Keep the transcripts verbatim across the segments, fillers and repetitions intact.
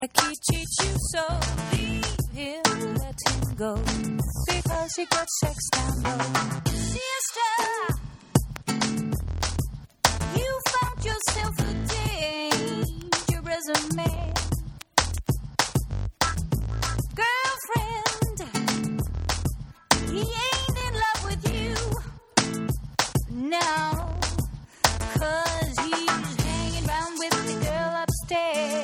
Like he cheats you, so leave him, let him go, because he got sex down low. Sister, you found yourself a dangerous man. Girlfriend, he ain't in love with you now, 'cause he's hanging round with the girl upstairs.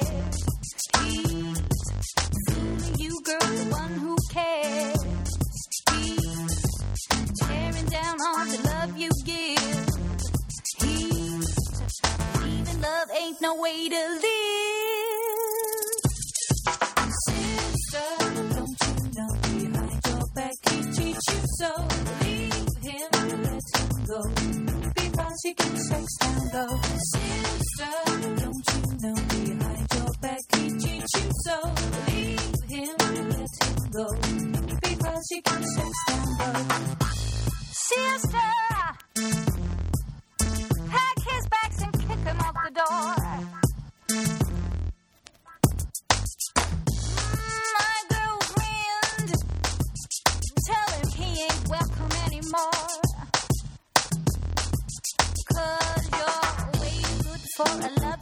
Girl, the one who cares. He's tearing down all the love you give. He's leaving love ain't no way to live. Sister, don't you know behind your back he cheats you, so leave him, let him go, because he can sex down low. Sister, don't you know behind your back he cheats you, so leave him, let him go, because he can sex down low. Sister, pack his bags and kick him out the door. My girlfriend, tell him he ain't welcome anymore, 'cause you're way good for a love